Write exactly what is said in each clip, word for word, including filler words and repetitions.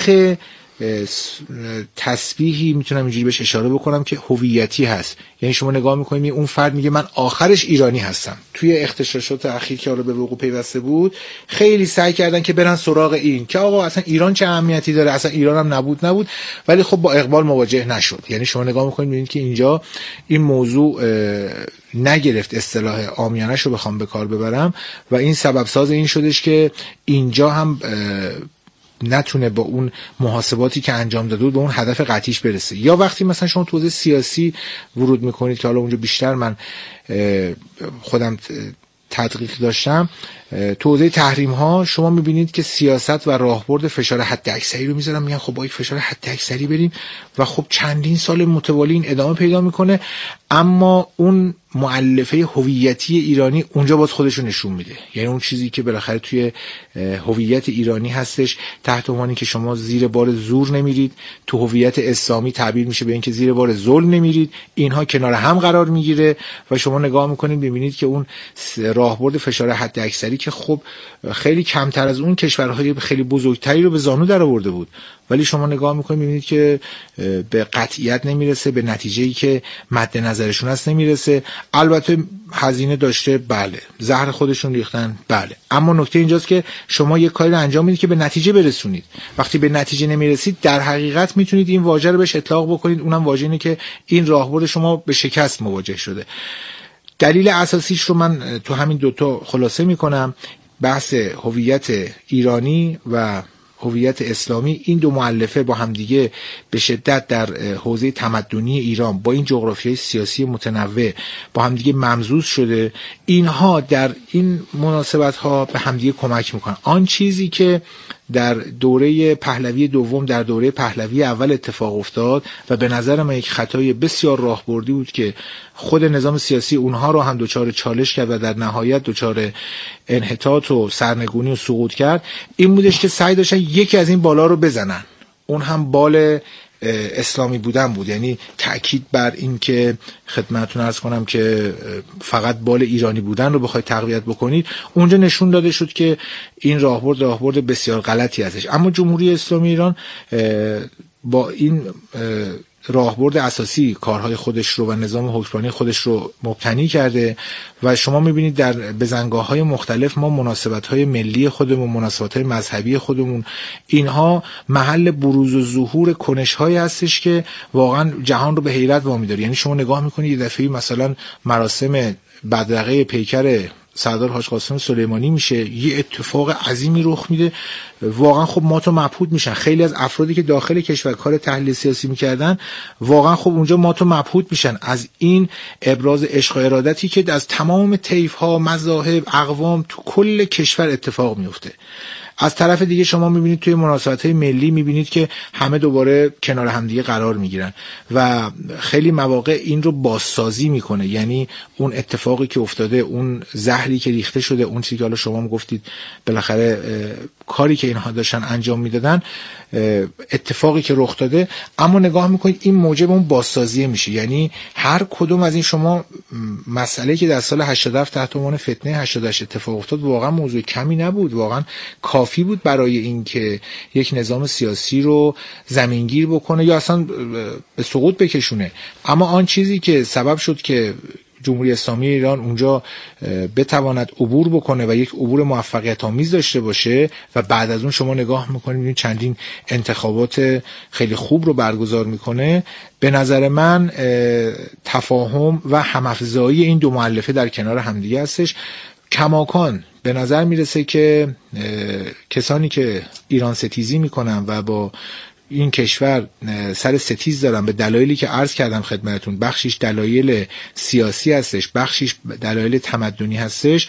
تسبیحی میتونم اینجوری بهش اشاره بکنم که هویتی هست. یعنی شما نگاه میکنید اون فرد میگه من آخرش ایرانی هستم. توی اغتشاشات اخیر که حالا به وقوع پیوسته بود خیلی سعی کردن که برن سراغ این که آقا اصلا ایران چه اهمیتی داره، اصلا ایران هم نبود نبود ولی خب با اقبال مواجه نشد. یعنی شما نگاه میکنید میبینید که اینجا این موضوع نگرفت، اصطلاح عامیانه شو بخوام به کار ببرم، و این سبب ساز این شدش که اینجا هم نتونه با اون محاسباتی که انجام داده بود به اون هدف قطعیش برسه. یا وقتی مثلا شما تو حوزه سیاسی ورود میکنید که حالا اونجا بیشتر من خودم تدقیق داشتم، تو حوزه تحریم ها شما میبینید که سیاست و راهبرد فشار حد اکثری رو میذارن، میگن خب با یک فشار حد اکثری بریم و خب چندین سال متوالی این ادامه پیدا میکنه، اما اون مؤلفه هویتی ایرانی اونجا باز خودش رو نشون میده. یعنی اون چیزی که بالاخره توی هویت ایرانی هستش تحت عنوانی که شما زیر بار زور نمیرید، تو هویت اسلامی تعبیر میشه به اینکه زیر بار ظلم نمیرید، اینها کنار هم قرار میگیره و شما نگاه میکنید ببینید که اون راهبرد فشار حد اکثری که خب خیلی کمتر از اون کشورهای خیلی بزرگتری رو به زانو در آورده بود، ولی شما نگاه میکنید میبینید که به قطعیت نمیرسه، به نتیجه‌ای که مد نظرشون هست نمیرسه. البته هزینه داشته، بله، زهر خودشون ریختن، بله، اما نکته اینجاست که شما یک کاری رو انجام میدید که به نتیجه برسونید. وقتی به نتیجه نمیرسید در حقیقت میتونید این واژه رو بهش اطلاق بکنید، اونم واژه اینه که این راهبرد شما به شکست مواجه شده. دلیل اساسیش رو من تو همین دوتا خلاصه میکنم. بحث هویت ایرانی و هویت اسلامی، این دو مؤلفه با همدیگه به شدت در حوزه تمدنی ایران با این جغرافیای سیاسی متنوع با همدیگه ممزوج شده. اینها در این مناسبت ها به همدیگه کمک میکنن. آن چیزی که در دوره پهلوی دوم در دوره پهلوی اول اتفاق افتاد و به نظر من یک خطای بسیار راهبردی بود که خود نظام سیاسی اونها رو هم دچار چالش کرد و در نهایت دچار انحطاط و سرنگونی و سقوط کرد، این بودش که سعی داشتن یکی از این بالا رو بزنن، اون هم بال اسلامی بودن بود. یعنی تأکید بر این که خدمتتون عرض کنم که فقط بال ایرانی بودن رو بخواید تقویت بکنید، اونجا نشون داده شد که این راهبرد راهبرد بسیار غلطی هستش. اما جمهوری اسلامی ایران با این راهبرد اساسی کارهای خودش رو و نظام حکمرانی خودش رو مبتنی کرده و شما میبینید در بزنگاه‌های مختلف ما مناسبت‌های ملی خودمون، مناسبت‌های مذهبی خودمون، اینها محل بروز و ظهور کنش‌هایی هستش که واقعا جهان رو به حیرت وامی داره. یعنی شما نگاه می‌کنید یه دفعه مثلا مراسم بدرقه پیکر سردار حاج قاسم سلیمانی میشه، یه اتفاق عظیمی رخ میده، واقعا خب مات و مبهوت میشن. خیلی از افرادی که داخل کشور کار تحلیل سیاسی میکردن واقعا خب اونجا مات و مبهوت میشن از این ابراز عشق و ارادتی که از تمام طیف ها، مذاهب، اقوام تو کل کشور اتفاق میفته. از طرف دیگه شما میبینید توی مناسبت‌های ملی میبینید که همه دوباره کنار همدیگه قرار میگیرن و خیلی مواقع این رو بازسازی میکنه. یعنی اون اتفاقی که افتاده، اون زهری که ریخته شده، اون چیزی که حالا شما هم گفتید بالاخره کاری که اینها داشتن انجام میدادن، اتفاقی که رخ داده، اما نگاه میکنید این موجب اون بازسازی میشه. یعنی هر کدوم از این شما مسئله که در سال هشتاد و هفت تحت عنوان فتنه هشتاد و هشت اتفاق افتاد واقعا موضوع کمی نبود، واقعا کافی بود برای اینکه یک نظام سیاسی رو زمینگیر بکنه یا اصلا به سقوط بکشونه. اما آن چیزی که سبب شد که جمهوری اسلامی ایران اونجا بتواند عبور بکنه و یک عبور موفقیت آمیز داشته باشه و بعد از اون شما نگاه میکنید چندین انتخابات خیلی خوب رو برگزار میکنه، به نظر من تفاهم و هم‌افزایی این دو مؤلفه در کنار همدیگه هستش. کماکان به نظر میرسه که کسانی که ایران ستیزی میکنن و با این کشور سر ستیز دارن به دلایلی که عرض کردم خدمتتون، بخشیش دلایل سیاسی هستش، بخشیش دلایل تمدنی هستش،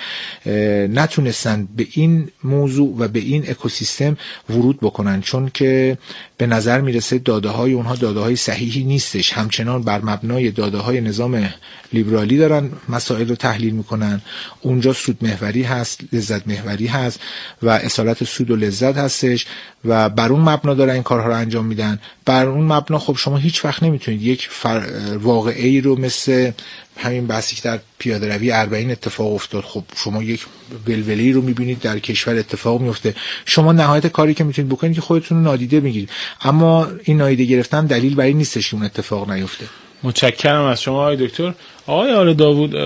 نتونستن به این موضوع و به این اکوسیستم ورود بکنن، چون که به نظر میرسه داده های اونها داده های صحیحی نیستش. همچنان بر مبنای داده های نظام لیبرالی دارن مسائل رو تحلیل میکنن. اونجا سود محوری هست، لذت محوری هست و اصالت سود و لذت هستش و بر اون مبنا دارن این کارها رو انجام میدن. بر اون مبنا خب شما هیچ وقت نمیتونید یک فر... واقعه‌ای رو مثل همین بحثی که در پیاده روی اربعین اتفاق افتاد، خب شما یک ولوله‌ای رو میبینید در کشور اتفاق میفته، شما نهایت کاری که میتونید بکنید که خودتون رو نادیده بگیرید، اما این نادیده گرفتن دلیل بر این نیستش که اون اتفاق نیفته. متشکرم از شما آقای دکتر. آقای آل داوود،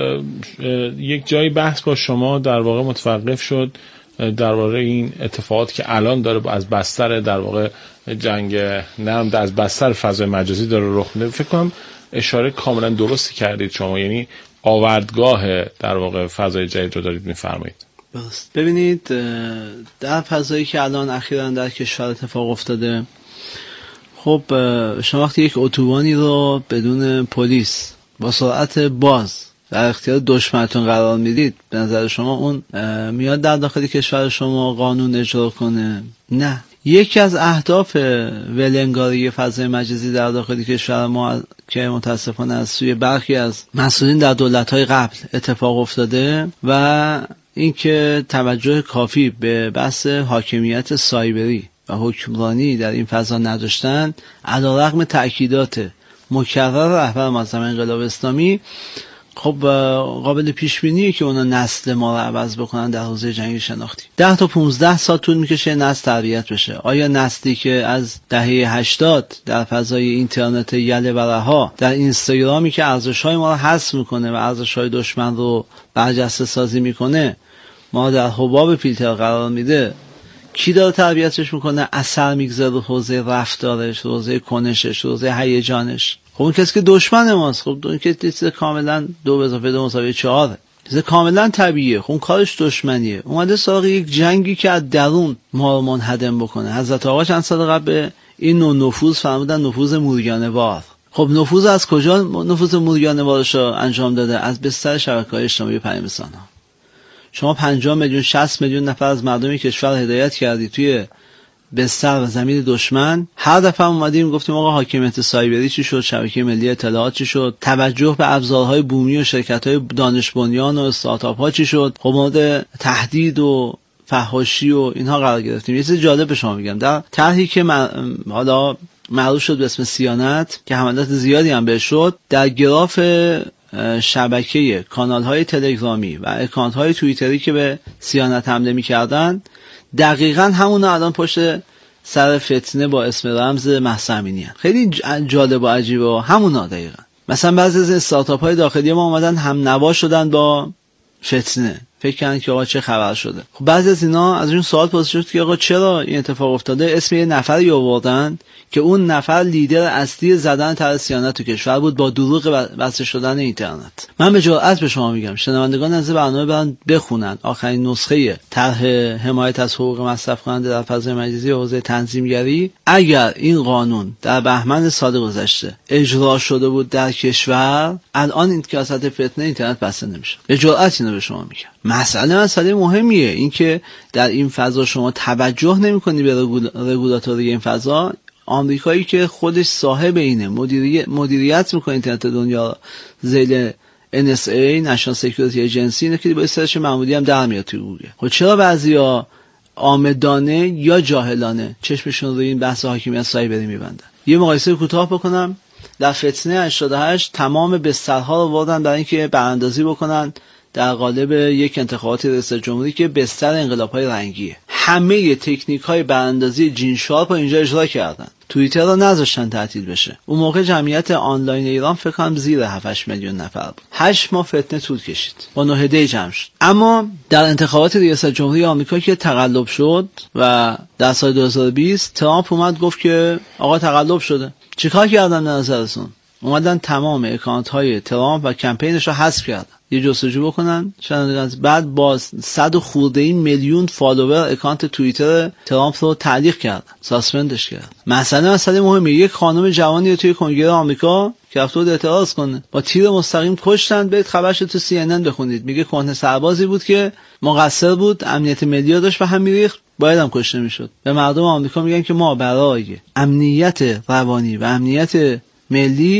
یک جایی بحث با شما در واقع متوقف شد درباره این اتفاقات که الان داره از بستر در واقع جنگ نرم از بستر فضای مجازی داره رخ میده. فکر کنم اشاره کاملا درستی کردید شما، یعنی آوردگاه در واقع فضای جدید رو دارید میفرمایید. درست. ببینید در فضایی که الان اخیراً در کشور اتفاق افتاده، خب شما وقتی یک اتوبانی رو بدون پلیس با سرعت باز در اختیار دشمنتون قرار میدید، به نظر شما اون میاد در داخل کشور شما قانون اجرا کنه؟ نه. یکی از اهداف ولنگاری فضای مجازی در داخل کشور ما که متاسفانه از سوی برخی از مسئولین در دولت‌های قبل اتفاق افتاده و اینکه توجه کافی به بحث حاکمیت سایبری و حکمرانی در این فضا نداشتن، علیرغم تأکیدات مکرر رهبر معظم انقلاب اسلامی، خب قابل پیش بینیه که اونا نسل ما رو عوض بکنن در حوزه جنگ شناختی. ده تا پونزده سال طول میکشه نسل تربیت بشه. آیا نسلی که از دهه هشتاد در فضای اینترنت یله و رها، در اینستاگرامی که ارزش‌های ما رو حذف میکنه و ارزش‌های دشمن رو برجسته سازی میکنه، ما در حباب فیلتر قرار میده، کی داره تربیتش میکنه؟ اثر میگذاره رو حوزه رفتارش، حوزه کنشش، حوزه هیجانش. خب اون کسی که دشمن ماست، خب اون که چیز کاملا دو به اضافه دو مساوی چهاره، چیز کاملا طبیعیه. خب اون کارش دشمنیه، اومده سراغ یک جنگی که از درون ما رو منهدم بکنه. حضرت آقا چند سال قبل به این نوع نفوذ فرمودن نفوذ موریانه وار. خب نفوذ از کجا نفوذ موریانه وارش رو انجام داده؟ از بستر شبکه‌های اجتماعی پیام رسان‌ها. شما پنجاه میلیون شصت میلیون نفر از مردم کشور هدایت کردی توی بستر و زمین دشمن. هر دفعه اومدیم گفتیم آقا حاکمیت سایبری چی شد، شبکه ملی اطلاعات چی شد، توجه به ابزارهای بومی و شرکت‌های دانش بنیان و استارتاپ‌ها چی شد. خب مورد تهدید و فحاشی و اینها قرار گرفتیم. یه چیز جالب به شما میگم، در طرحی که من حالا معروف شد به اسم سیانت که حملات زیادی هم بهش شد، در گراف شبکه کانال‌های تلگرامی و اکانت‌های توییتری که به سیانت حمله می‌کردن، دقیقاً همون الان پشت سر فتنه با اسم رمز مهسا امینی‌ان. خیلی جالب و عجیبه همونا دقیقاً. مثلا بعضی از استارتاپ‌های داخلی ما اومدن هم نوا شدن با فتنه، فکر کردن که آقا چه خبر شده. خب بعضی از اینا از اون سوال پرسیده شد که آقا چرا این اتفاق افتاده، اسم یه نفری آوردن که اون نفر لیدر اصلی زدن طرح سیانت تو کشور بود با دروغ بسته شدن اینترنت. من به جرئت به شما میگم شنوندگان از برنامه برن بخونن آخرین نسخه طرح حمایت از حقوق مصرف کننده در فضای مجازی حوزه تنظیمگری. اگر این قانون در بهمن سال گذشته اجرا شده بود در کشور، الان این که وسط فتنه اینترنت بسته نمیشه. به جرئت اینو به شما میگم. مسئله مسئله مهمیه، این که در این فضا شما توجه نمی‌کنی به رگولاتوری این فضا. آمریکایی که خودش صاحب اینه، مدیریت مدیریت میکنه اینترنت دنیا زیر ان اس ای National Security Agency، اینه که با سرچ معمولی هم در میاد توی گوگل. خب چرا بعضیا عامدانه یا جاهلانه چشمشون روی این بحث حاکمیت سایبری میبندن؟ یه مقایسه کوتاه بکنم. در فتنه هشتاد و هشت تمام بسترها رو بردن برای اینکه براندازی بکنن در قالب یک انتخابات رئیس جمهوری که بستر انقلاب‌های رنگیه. همه تکنیک‌های براندازی جین شارپ رو اینجا اجرا کردن. توییتر رو نذاشتن تعطیل بشه. اون موقع جمعیت آنلاین ایران فکر کنم زیر هفت هشت میلیون نفر بود. هشت ماه فتنه طول کشید. با نه دی جمع شد. اما در انتخابات ریاست جمهوری آمریکا که تقلب شد و در سال دو هزار و بیست ترامپ اومد گفت که آقا تقلب شده. چیکار کردن به نظرتون؟ اومدن تمام اکانت‌های ترامپ و کمپینش رو حذف کردن. یه جستجو بکنن شنوندگان، بعد با صد و خورده این میلیون فالوور اکانت توییتر ترامپ رو تعلیق کردن، ساسپندش کردن. مسئله مسئله مهمه. یک خانم جوانی توی کنگره آمریکا که رفته بود اعتراض کنه با تیر مستقیم کشتن. برید خبرش تو سی ان ان بخونید. میگه کهنه سربازی بود که مقصر بود، امنیت ملی داشت و هم میریخت، باید هم کشته میشد. به مردم آمریکا میگن که ما برای امنیت روانی و امنیت ملی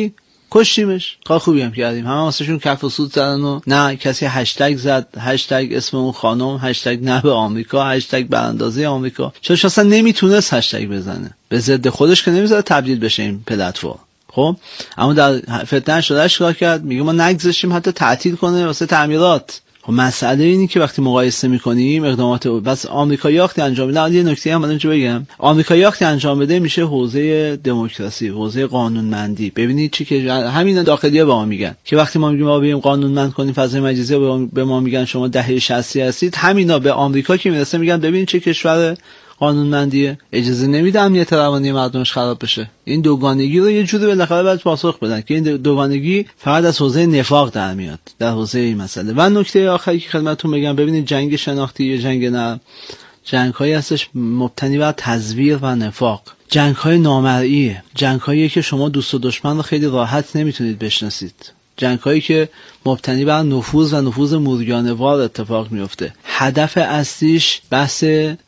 کشتیمش. کار خوبی هم کردیم. همه واسهشون کف و سود زدن و نه کسی هشتگ زد، هشتگ اسم اون خانم، هشتگ نه به آمریکا، هشتگ براندازی آمریکا. چون اصلا نمیتونست هشتگ بزنه، به ضد خودش که نمیذاره تبدیل بشه این پلتفرم. خب اما در فتنه شده چیکار کرد؟ میگه ما نگذاشتیم حتی تعطیل کنه واسه تعمیرات. خب مسئله اینه که وقتی مقایسه میکنیم اقدامات بس آمریکایی وقتی انجام میده، یه نکته هم الان بگم، آمریکایی وقتی انجام بده میشه حوزه دموکراسی، حوزه قانونمندی. ببینید چی که همین داخلیه به ما میگن که وقتی ما میگیم ما بیایم قانونمند کنیم فضای مجازی، به ما میگن شما دهه شصت هستید، همینا به آمریکا که میرسه میگن ببین چه کشور قانونمندیه، اجازه نمیده امنیت روانی مردمش خراب بشه. این دوگانگی رو یه جوری بالاخره باید پاسخ بدن که این دوگانگی فقط از حوزه نفاق در میاد در حوزه این مسئله. و نکته آخری که خدمتتون بگم، ببینید جنگ شناختی یا جنگ نه، جنگ‌هایی هستش مبتنی بر تزویر و نفاق، جنگ‌های نامرئیه، جنگ‌هایی که شما دوست و دشمن رو خیلی راحت نمیتونید بشناسید، جنگ‌هایی که مبتنی بر نفوذ و نفوذ موریانه‌وار اتفاق میفته. هدف اصلیش بحث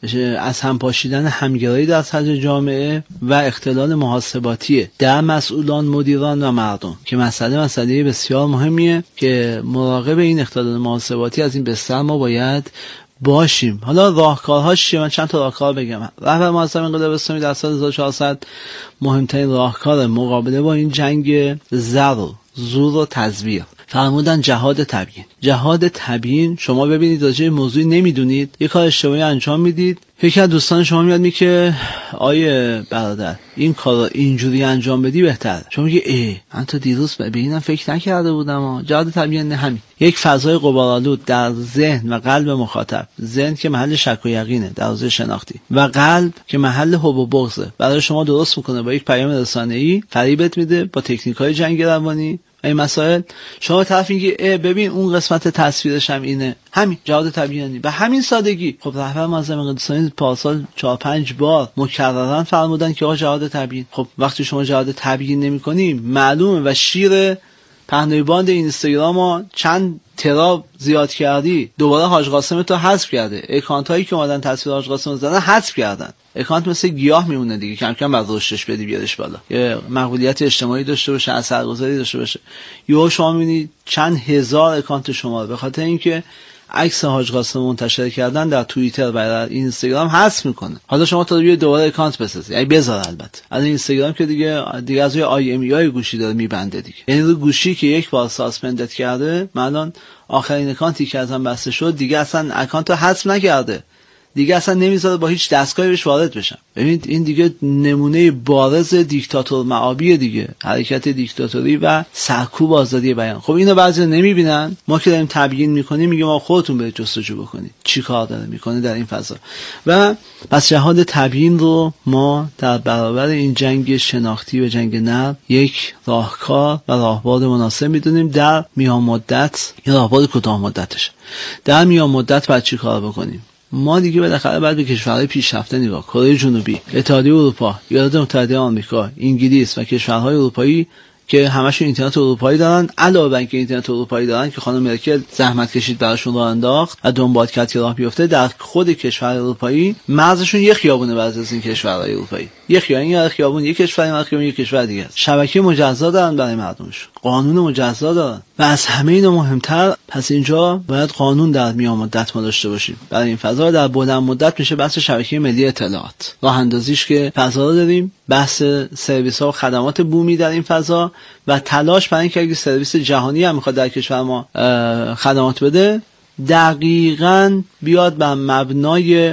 از هم پاشیدن همگرایی در سطح جامعه و اختلال محاسباتیه در مسئولان، مدیران و مردم که مسئله مسئله بسیار مهمیه که مراقب این اختلال محاسباتی از این بستر ما باید باشیم. حالا راهکارهاش چیه؟ من چند تا راهکار بگم. رهبر معظم انقلاب اسلامی در سال هزار و چهارصد مهمترین راهکار مقابله با این جنگ زر و زور و تزویر فرمودن جهاد تبیین. جهاد تبیین، شما ببینید راجع به موضوعی نمیدونید، یه کار اشتباهی انجام میدید، یکی از دوستان شما میاد میگه که آیه برادر این کارو اینجوری انجام بدی بهتره. شما میگه ای من تا دیروز به اینم فکر نکرده بودم. جهاد تبیین نه همین یک فضای غبارآلود در ذهن و قلب مخاطب، ذهن که محل شک و یقینه در حوزه شناختی و قلب که محل حب و بغضه، برای شما درست میکنه با یک پیام رسانه‌ای، فریبت میده با تکنیک‌های جنگ روانی این مسائل. شما طرف میگه ببین اون قسمت تصویرش هم اینه، همین جهاد تبیینی به همین سادگی. خب رهبر معظم انقلاب اسلامی پارسال چهار پنج بار مکررن فرمودن که آقا جهاد تبیین. خب وقتی شما جهاد تبیین نمی‌کنی معلومه و شیر پهنای باند اینستاگرامو چند ترا زیاد کردی، دوباره حاج قاسم تو حذف کرده، اکانت هایی که اومدن تصویر حاج قاسم زدن حذف کردن. اکانت مثل گیاه میمونه دیگه، کم کم بعد رشدش بدی بیارش بالا، یه مقبولیت اجتماعی داشته باشه، اثرگذاری داشته باشه. یهو شما میبینید چند هزار اکانت شما به خاطر اینکه عکس حاج قاسم منتشر کردن در توییتر و در اینستاگرام حذف میکنه. حالا شما تا دیگه دوباره اکانت بسازید، یعنی بذار البته. از اینستاگرام که دیگه دیگه از روی آی ام ای ای گوشی داره میبنده دیگه، یعنی رو گوشی که یک بار ساسپندت کرده، الان آخرین اکانتی که ازم بسته شد دیگه اصلا اکانت رو حذف نکرده، دیگه اصلا نمیذاره با هیچ دستگاهی بهش وارد بشم. ببینید این دیگه نمونه بارز دیکتاتور معابی دیگه، حرکت دیکتاتوری و سرکوب آزادی بیان. خب اینو بعضی نمیبینن، ما که داریم تبیین میکنیم میگیم ما خودتون برید جستجو بکنید چی کار داره میکنه در این فضا. و پس جهاد تبیین رو ما در برابر این جنگ شناختی و جنگ نرم یک راهکار و راهبرد مناسب میدونیم. در میان مدت این راهبرد کوتاه مدتش، در میان مدت بعد چی کار بکنیم؟ ما دیگه بالاخره بعد به کشورهای پیشرفته نگاه، کره جنوبی، اتحادیه اروپا، ایالات متحده آمریکا، انگلیس و کشورهای اروپایی که همشون اینترنت اروپایی دارن، علاوه بر اینکه اینترنت اروپایی دارن که خانم مرکل زحمت کشید براشون راه انداخت و دنبال کرد که راه بیفته، در خود کشور اروپایی مرزشون یک خیابونه بعضی از این کشورهای اروپایی، یک خیابون یا خیابون یک کشور، یک خیابون یک کشور دیگه است. شبکه مجزا دارن برای مردمش، قانون مجزا دارن و از همه اینا مهمتر پس اینجا باید قانون در میان مدت ما داشته باشیم. برای این فضا در بلند مدت میشه بحث شبکه ملی اطلاعات، راه اندازیش که فضا داریم، بحث سرویس ها و خدمات بومی در این فضا و تلاش برای اینکه اگه سرویس جهانی هم میخواد در کشور ما خدمات بده دقیقاً بیاد بر مبنای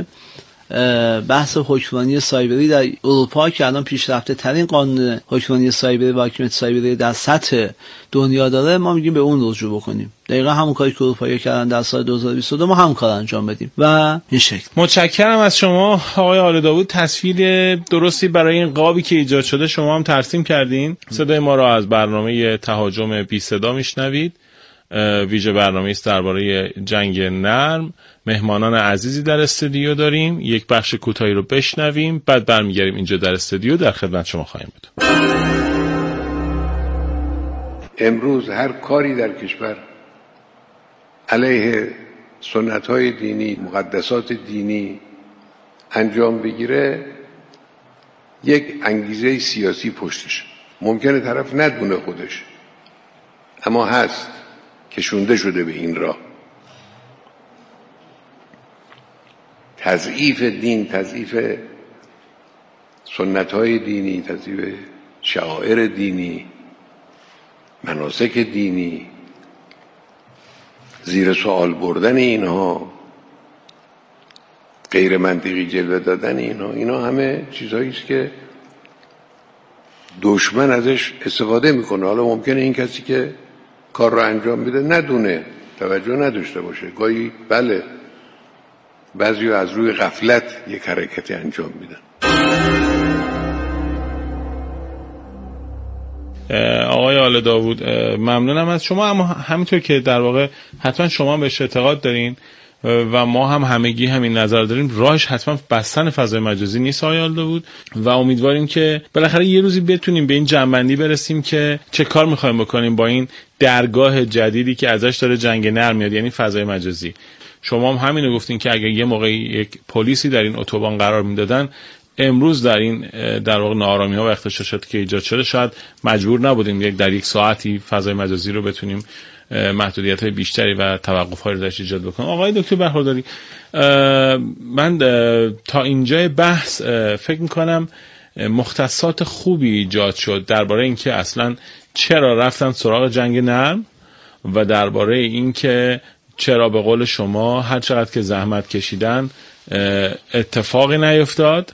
بحث حکمرانی سایبری در اروپا که الان پیشرفته ترین قانون حکمرانی سایبری و حاکمیت سایبری در سطح دنیا داره، ما میگیم به اون رجوع بکنیم. دقیقا همون کاری که اروپایی کردن در سال دو هزار و بیست و دو ما هم کار انجام بدیم و این شکل. متشکرم از شما آقای آل داوود. تصویر درستی برای این قابی که ایجاد شده شما هم ترسیم کردین. صدای ما را از برنامه تهاجم بی صدا میشنوید، ویژه برنامه است درباره جنگ نرم. مهمانان عزیزی در استودیو داریم، یک بخش کوتاهی رو بشنویم بعد برمیگردیم اینجا در استودیو در خدمت شما خواهیم بود. امروز هر کاری در کشور علیه سنت‌های دینی، مقدسات دینی انجام بگیره یک انگیزه سیاسی پشتش. ممکنه طرف ندونه خودش اما هست، کشونده شده به این راه. تضعیف دین، تضعیف سنت‌های دینی، تضعیف شعائر دینی، مناسک دینی، زیر سوال بردن اینها، غیر منطقی جلوه دادن اینها، اینا همه چیزهایی است که دشمن ازش استفاده میکنه. حالا ممکنه این کسی که کار رو انجام میده ندونه، توجه نداشته باشه، گاهی بله بعضی از روی غفلت یک حرکتی انجام میدن. آقای آل داوود ممنونم از شما، اما همینطور که در واقع حتما شما بهش اعتقاد دارین و ما هم همگی همین نظر داریم، راهش حتما بستن فضای مجازی نیست آقای آل داوود، و امیدواریم که بالاخره یه روزی بتونیم به این جنبندی برسیم که چه کار میخوایم بکنیم با این درگاه جدیدی که ازش داره جنگ نرم میاد، یعنی فضای مجازی. شما هم همینو گفتین که اگه یه موقعی یک پلیسی در این اتوبان قرار میدادن، امروز در این در واقع ناآرامی ها و اختشاشاتی که ایجاد شده شاید مجبور نبودیم یک در یک ساعتی فضای مجازی رو بتونیم محدودیت های بیشتری و توقف های رو درش ایجاد بکنیم. آقای دکتر برخورداری، من تا اینجای بحث فکر میکنم مختصات خوبی ایجاد شد درباره اینکه اصلا چرا رفتن سراغ جنگ نرم و درباره اینکه چرا به قول شما هر چقدر که زحمت کشیدن اتفاقی نیفتاد،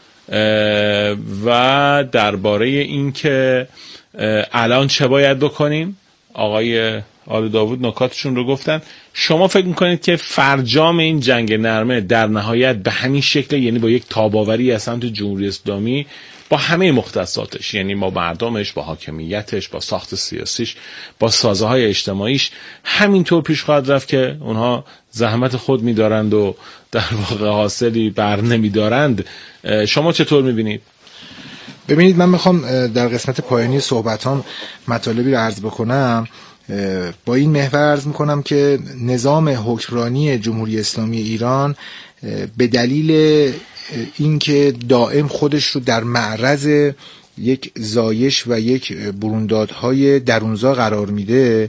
و درباره این که الان چه باید بکنیم. آقای آل داوود نکاتشون رو گفتن. شما فکر میکنید که فرجام این جنگ نرمه در نهایت به همین شکل، یعنی با یک تاباوری از سمت جمهوری اسلامی با همه مختصاتش، یعنی با مردمش، با حاکمیتش، با ساخت سیاسیش، با سازه های اجتماعیش، همینطور پیش خواهد رفت که اونها زحمت خود میدارند و در واقع حاصلی بر نمیدارند؟ شما چطور میبینید؟ ببینید، من میخوام در قسمت پایانی صحبتام مطالبی رو عرض بکنم. با این محور عرض میکنم که نظام حکمرانی جمهوری اسلامی ایران به دلیل اینکه دائم خودش رو در معرض یک زایش و یک بروندادهای درونزا قرار میده،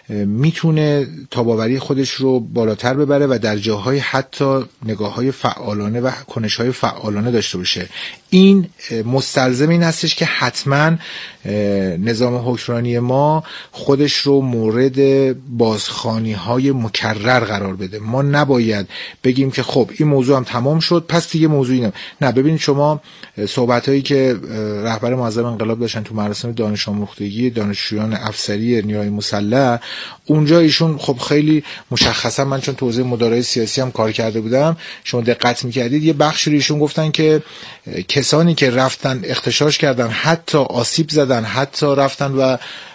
میتونه تاباوری خودش رو بالاتر ببره و در جاهای حتی نگاه‌های فعالانه و کنش‌های فعالانه داشته باشه. این مستلزم این هستش که حتما نظام حکمرانی ما خودش رو مورد بازخوانی‌های مکرر قرار بده. ما نباید بگیم که خب این موضوع هم تمام شد پس دیگه موضوعی نه. نه، ببینید شما صحبت‌هایی که رهبر معظم انقلاب داشتن تو مراسم دانش آموختگی دانشجویان افسری نیروهای مسلح، اونجا ایشون خب خیلی مشخصا، من چون تو حوزه مدارای سیاسی هم کار کرده بودم، شما دقت می‌کردید یه بخشی ایشون گفتن که کسانی که رفتن اغتشاش کردن، حتی آسیب زدن، حتی رفتن و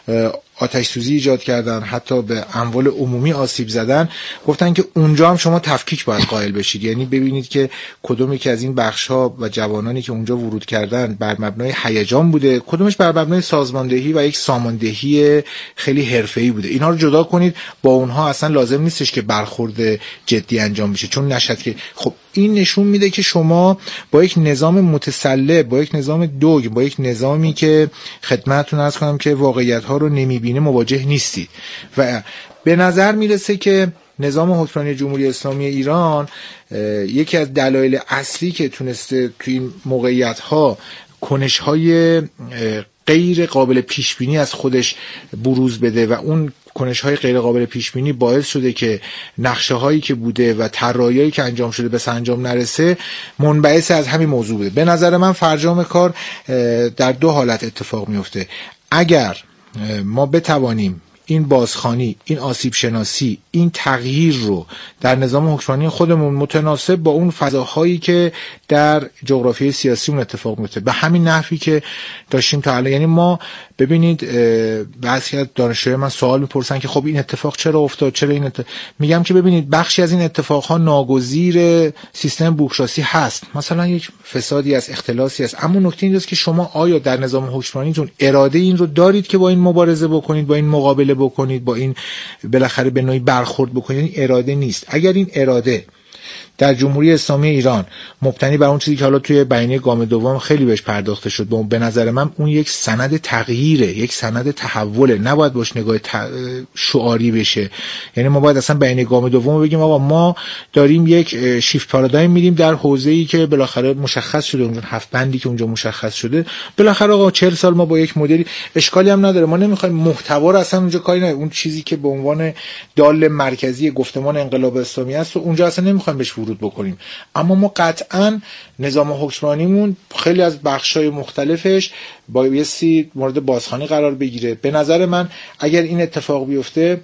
آتش سوزی ایجاد کردن، حتی به اموال عمومی آسیب زدن، گفتن که اونجا هم شما تفکیک باید قائل بشید. یعنی ببینید که کدومی که از این بخش‌ها و جوانانی که اونجا ورود کردن بر مبنای هیجان بوده، کدومش بر مبنای سازماندهی و یک ساماندهی خیلی حرفه‌ای بوده. اینا رو جدا کنید، با اونها اصلا لازم نیستش که برخورد جدی انجام بشه، چون نشد که خب این نشون میده که شما با یک نظام متسلح، با یک نظام دوگ، با یک نظامی که خدمتتون عرض کنم که واقعیت‌ها رو نمیبینه مواجه نیستید. و به نظر میرسه که نظام حکمرانی جمهوری اسلامی ایران یکی از دلایل اصلی که تونسته توی این موقعیت‌ها کنش‌های غیر قابل پیشبینی از خودش بروز بده و اون کنش‌های غیر قابل پیشبینی باعث شده که نقشه‌هایی که بوده و طراحی‌هایی که انجام شده به سرانجام نرسه، منبعث از همین موضوع بوده. به نظر من فرجام کار در دو حالت اتفاق میفته. اگر ما بتوانیم این بازخوانی، این آسیب شناسی، این تغییر رو در نظام حکمرانی خودمون متناسب با اون فضاهایی که در جغرافیای سیاسی اون اتفاق میفته، به همین نحوی که داشتیم تا الان. یعنی ما ببینید بعضی از دانشجویان من سوال میپرسن که خب این اتفاق چرا افتاد، چرا این اتفاق؟ میگم که ببینید بخشی از این اتفاقها ناگزیر سیستم بوروکراسی هست، مثلا یک فسادی از اختلاسی است، اما نکته اینجاست که شما آیا در نظام حکمرانیتون اراده این رو دارید که با این مبارزه بکنید، با این مقابله بکنید، با این بالاخره به نوعی برخورد بکنید؟ این اراده نیست. اگر این اراده در جمهوری اسلامی ایران مبتنی بر اون چیزی که حالا توی بیانیه گام دوم خیلی بهش پرداخته شد، به نظر من اون یک سند تغییره، یک سند تحوله، نباید باش نگاه شعاری بشه. یعنی ما باید اصلا بیانیه گام دوم بگیم آقا ما داریم یک شیفت پارادایم میریم در حوزه‌ای که بالاخره مشخص شده، اونجا هفت بندی که اونجا مشخص شده، بالاخره آقا چهل سال ما با یک مدلی اشکالی هم نداره، ما نمیخوایم محتوا رو اصلا اونجا کاری نه، اون چیزی که به عنوان دال مرکزی گفتمان انقلاب اسلامی است و اونجا اصلا نمیخوایم بهش ورود بکنیم. اما ما قطعا نظام حکمرانیمون خیلی از بخشای مختلفش بایستی مورد بازخوانی قرار بگیره. به نظر من اگر این اتفاق بیفته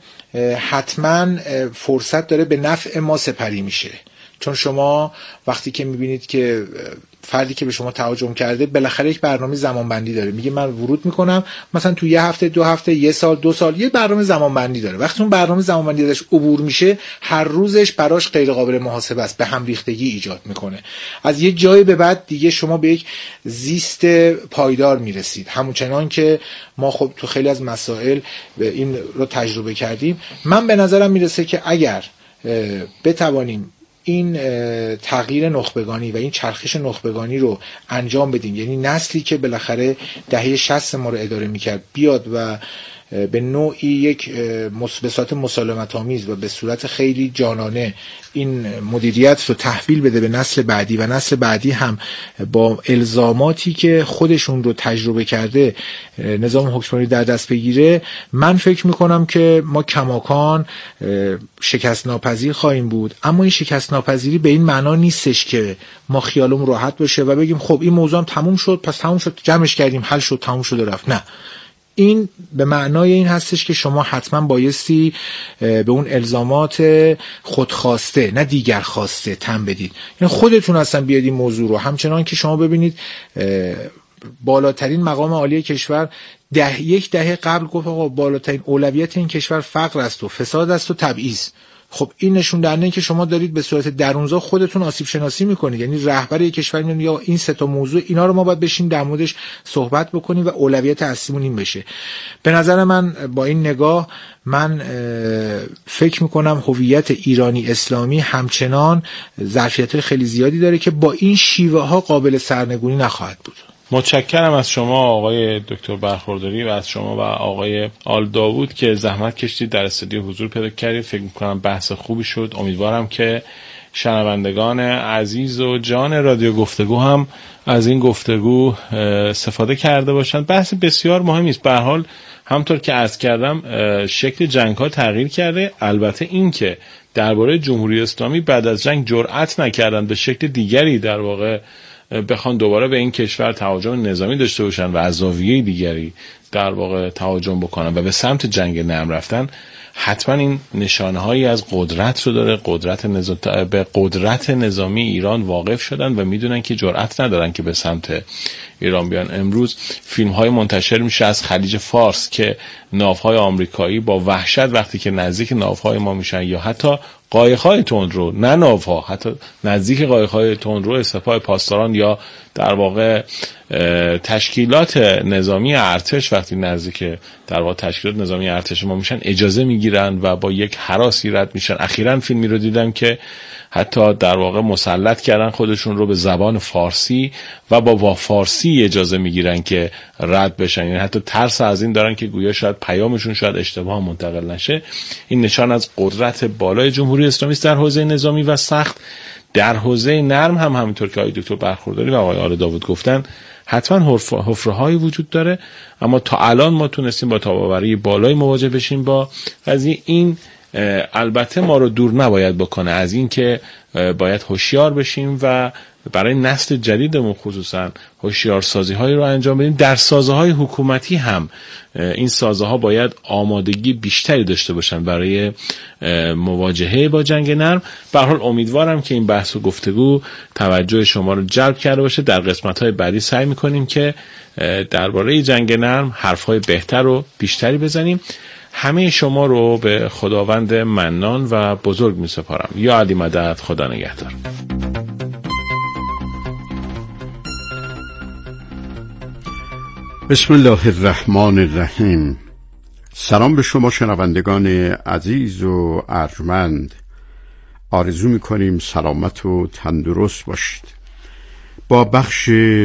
حتما فرصت داره به نفع ما سپری میشه، چون شما وقتی که میبینید که فردی که به شما تهاجم کرده بالاخره یک برنامه زمانبندی داره، میگه من ورود میکنم مثلا تو یه هفته، دو هفته، یه سال، دو سال، یه برنامه زمانبندی داره. وقتی اون برنامه زمانبندی ازش عبور میشه هر روزش براش غیر قابل محاسبه است، به هم ریختگی ایجاد میکنه. از یه جای به بعد دیگه شما به یک زیست پایدار میرسید، همونچنان که ما خب تو خیلی از مسائل این رو تجربه کردیم. من به نظرم میرسه که اگر بتوانیم این تغییر نخبگانی و این چرخش نخبگانی رو انجام بدیم، یعنی نسلی که بالاخره دهه شصت ما رو اداره میکرد بیاد و به نوعی یک به صورت مسالمت آمیز و به صورت خیلی جانانه این مدیریت رو تحویل بده به نسل بعدی و نسل بعدی هم با الزاماتی که خودشون رو تجربه کرده نظام حکمرانی در دست بگیره، من فکر میکنم که ما کماکان شکست ناپذیر خواهیم بود. اما این شکست ناپذیری به این معنا نیستش که ما خیالمون راحت باشه و بگیم خب این موضوع هم تموم شد، پس تموم شد، جمعش کردیم، حل شد، تموم شد و رفت. نه، این به معنای این هستش که شما حتما بایستی به اون الزامات خودخواسته نه دیگر خواسته تن بدید، یعنی خودتون اصلا بیاد این موضوع رو، همچنان که شما ببینید بالاترین مقام عالی کشور ده یک دهه قبل گفت آقا بالاترین اولویت این کشور فقر است و فساد است و تبعیض. خب این نشون دهنده که شما دارید به صورت درونزا خودتون آسیب شناسی میکنید، یعنی رهبر یک کشور میگه یا این سه تا موضوع اینا رو ما باید بشیم در موردش صحبت بکنیم و اولویت اصلیمون این بشه. به نظر من با این نگاه من فکر میکنم هویت ایرانی اسلامی همچنان ظرفیت خیلی زیادی داره که با این شیوه ها قابل سرنگونی نخواهد بود. متشکرم از شما آقای دکتر برخورداری و از شما و آقای آل داوود که زحمت کشیدید در استودیو حضور پیدا کردید. فکر میکنم بحث خوبی شد. امیدوارم که شنوندگان عزیز و جان رادیو گفتگو هم از این گفتگو استفاده کرده باشند. بحث بسیار مهمی است. به هر حال همونطور که عرض کردم شکل جنگ ها تغییر کرده. البته این که درباره جمهوری اسلامی بعد از جنگ جرأت نکردن به شکل دیگری در واقع بخوان دوباره به این کشور تهاجم نظامی داشته باشن و از زاویه دیگری در واقع تهاجم بکنن و به سمت جنگ نرم رفتن، حتما این نشانه‌هایی از قدرت رو داره. قدرت نظام... به قدرت نظامی ایران واقف شدن و میدونن که جرأت ندارن که به سمت ایران بیان. امروز فیلم‌های منتشر میشه از خلیج فارس که ناوهای آمریکایی با وحشت وقتی که نزدیک ناوهای ما میشن یا حتی قایق‌های تندرو، نه ناوها، حتی نزدیک قایق‌های تندرو سپاه پاسداران یا در واقع تشکیلات نظامی ارتش وقتی نزدیک در واقع تشکیلات نظامی ارتش ما میشن اجازه میگیرن و با یک هراسی رد میشن. اخیراً فیلمی رو دیدم که حتی در واقع مسلط کردن خودشون رو به زبان فارسی و با با فارسی اجازه میگیرن که رد بشن، یعنی حتی ترس از این دارن که گویا شاید پیامشون شاید اشتباه منتقل نشه. این نشان از قدرت بالای جمهوری اسلامی است در حوزه نظامی و سخت. در حوزه نرم هم همونطور که آقای دکتر برخورداری و آقای آل داوود گفتن حتما حفره‌هایی وجود داره، اما تا الان ما تونستیم با تاباوری بالای مواجه بشیم با قضیه. این البته ما رو دور نباید بکنه از این که باید هوشیار بشیم و برای نسل جدیدمون خصوصا هوشیارسازی هایی رو انجام بدیم. در سازه های حکومتی هم این سازه ها باید آمادگی بیشتری داشته باشن برای مواجهه با جنگ نرم. به هر حال امیدوارم که این بحث و گفتگو توجه شما رو جلب کرده باشه. در قسمت های بعدی سعی میکنیم که درباره جنگ نرم حرف های بهتر و بیشتری بزنیم. همه شما رو به خداوند منان و بزرگ می سپارم. یا علی مدد، خدا نگهدار. بسم الله الرحمن الرحیم. سلام به شما شنوندگان عزیز و ارجمند. آرزو میکنیم سلامت و تندرست باشید. با بخش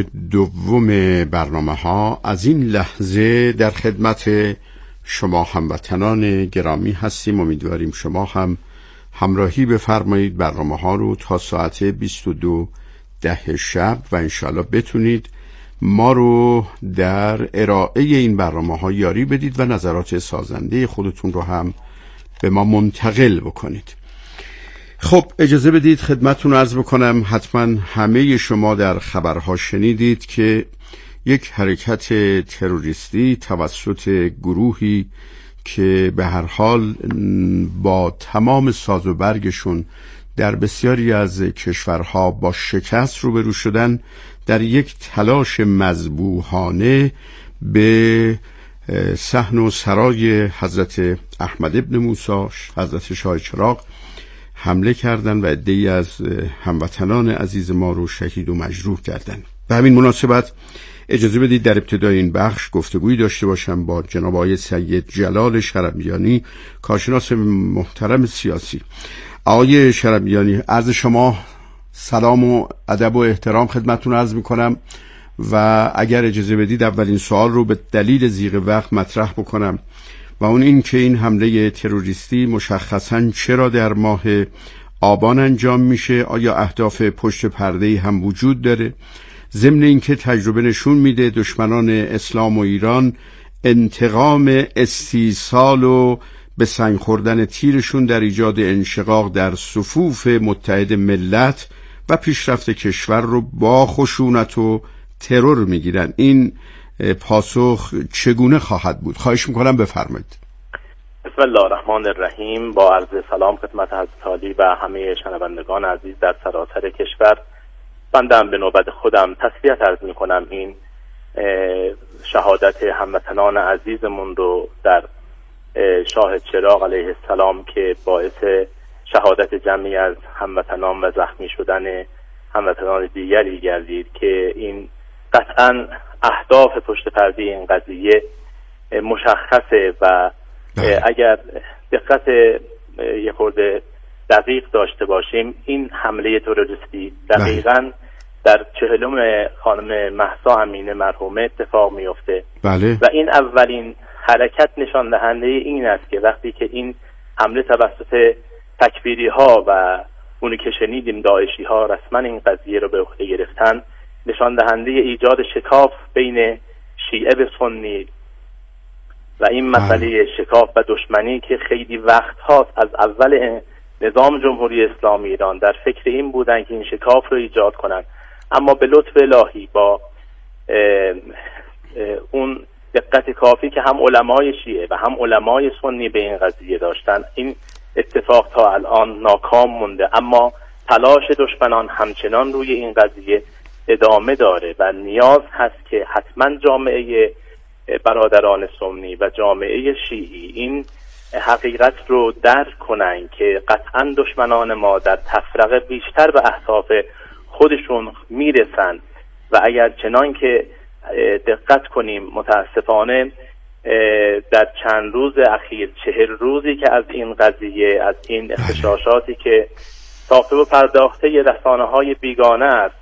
دوم برنامه ها از این لحظه در خدمت شما هموطنان گرامی هستیم. امیدواریم شما هم همراهی بفرمایید برنامه ها رو تا ساعت بیست و دو ده شب و انشاءالله بتونید ما رو در ارائه این برنامه ها یاری بدید و نظرات سازنده خودتون رو هم به ما منتقل بکنید. خب اجازه بدید خدمتتون عرض بکنم، حتما همه شما در خبرها شنیدید که یک حرکت تروریستی توسط گروهی که به هر حال با تمام ساز و برگشون در بسیاری از کشورها با شکست روبرو شدن، در یک تلاش مذبوحانه به صحن و سرای حضرت احمد ابن موسی حضرت شاه چراغ حمله کردند و عده‌ای از هموطنان عزیز ما رو شهید و مجروح کردند. به همین مناسبت اجازه بدید در ابتدای این بخش گفتگویی داشته باشم با جناب آقای سید جلال شربیانی، کارشناس محترم سیاسی. آقای شربیانی، عرض شما سلام و ادب و احترام خدمتتون عرض میکنم و اگر اجازه بدید اولین سوال رو به دلیل ضیق وقت مطرح بکنم و اون این که این حمله تروریستی مشخصاً چرا در ماه آبان انجام میشه؟ آیا اهداف پشت پرده‌ای هم وجود داره؟ ضمن اینکه تجربه نشون میده دشمنان اسلام و ایران انتقام استیصال و به سنگ خوردن تیرشون در ایجاد انشقاق در صفوف متحد ملت و پیشرفت کشور رو با خشونت و ترور میگیرن. این پاسخ چگونه خواهد بود؟ خواهش میکنم بفرمایید. بسم الله الرحمن الرحیم. با عرض سلام خدمت حضرت عالی و همه شنوندگان عزیز در سراسر کشور. بندم به نوبت خودم تسلیت عرض میکنم این شهادت هموطنان عزیزمون رو در شاه چراغ علیه السلام که باعث شهادت جمعی از هموطنان و زخمی شدن هموطنان دیگری گردید که این قطعا اهداف پشت پرده این قضیه مشخصه و اگر دقت یه خورده دقیق داشته باشیم این حمله تروریستی دقیقاً در چهلم خانم مهسا امینه مرحومه اتفاق میفته. بله. و این اولین حرکت نشان دهنده این است که وقتی که این حمله توسط تکفیری ها و اونی که شنیدیم داعشی ها رسما این قضیه رو به عهده گرفتن، نشان دهنده ایجاد شکاف بین شیعه و سنی و این مسئله شکاف و دشمنی که خیلی وقت هاست از اول نظام جمهوری اسلامی ایران در فکر این بودن که این شکاف رو ایجاد کنن، اما به لطف الهی با اه اه اون دقت کافی که هم علمای شیعه و هم علمای سنی به این قضیه داشتن، این اتفاق تا الان ناکام مونده. اما تلاش دشمنان همچنان روی این قضیه ادامه داره و نیاز هست که حتما جامعه برادران سنی و جامعه شیعی این حقیقت رو درک کنن که قطعا دشمنان ما در تفرقه بیشتر به اهداف خودشون میرسن و اگر چنان که دقت کنیم متاسفانه در چند روز اخیر، چهل روزی که از این قضیه، از این اختشاشاتی که ساخته و پرداخته رسانه های بیگانه است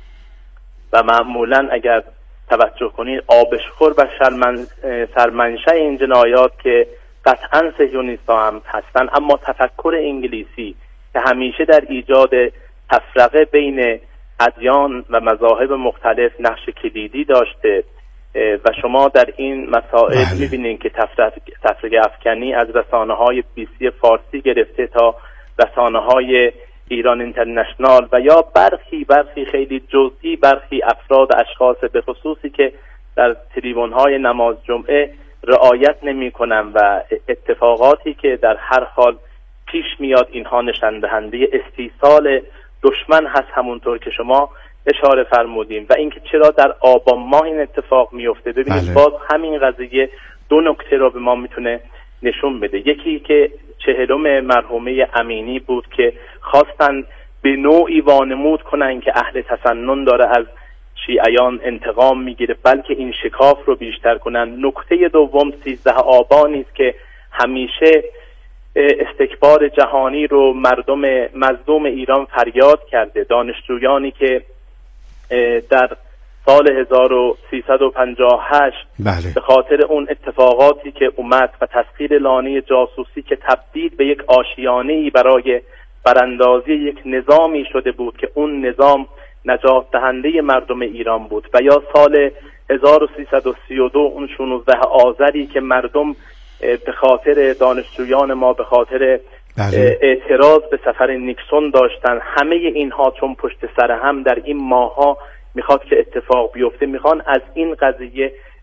و معمولا اگر توجه کنید آبشخور و سرمنشأ این جنایات که قطعا صهیونیست‌ها هم هستن، اما تفکر انگلیسی که همیشه در ایجاد تفرقه بین ادیان و مذاهب مختلف نقش کلیدی داشته و شما در این مسائل بله. می‌بینید که تفرقه افکنی از رسانه‌های بی سی فارسی گرفته تا رسانه‌های ایران اینترنشنال و یا برخی برخی خیلی جزئی برخی افراد اشخاص به خصوصی که در تریبون‌های نماز جمعه رعایت نمی‌کنن و اتفاقاتی که در هر حال پیش میاد اینها نشان دهنده استیصال دشمن هست، همونطور که شما اشاره فرمودین. و اینکه چرا در آبان ماه این اتفاق میفته، ببینید بله. باز همین قضیه دو نکته رو به ما میتونه نشون بده. یکی که چهلم مرحومه امینی بود که خواستن به نوعی وانمود کنن که اهل تسنن داره از شیعیان انتقام میگیره، بلکه این شکاف رو بیشتر کنن. نکته دوم سیزده آبانی است که همیشه استکبار جهانی رو مردم مظلوم ایران فریاد کرده. دانشجویانی که در سال هزار و سیصد و پنجاه و هشت بله. به خاطر اون اتفاقاتی که اومد و تسخیر لانه جاسوسی که تبدیل به یک آشیانه‌ای برای براندازی یک نظامی شده بود که اون نظام نجات دهنده مردم ایران بود، و یا سال هزار و سیصد و سی و دو اون شانزده آذری که مردم به خاطر دانشجویان ما به خاطر بله. اعتراض به سفر نیکسون داشتن. همه اینها چون پشت سر هم در این ماه‌ها میخواد که اتفاق بیفته، میخوان از این قضیه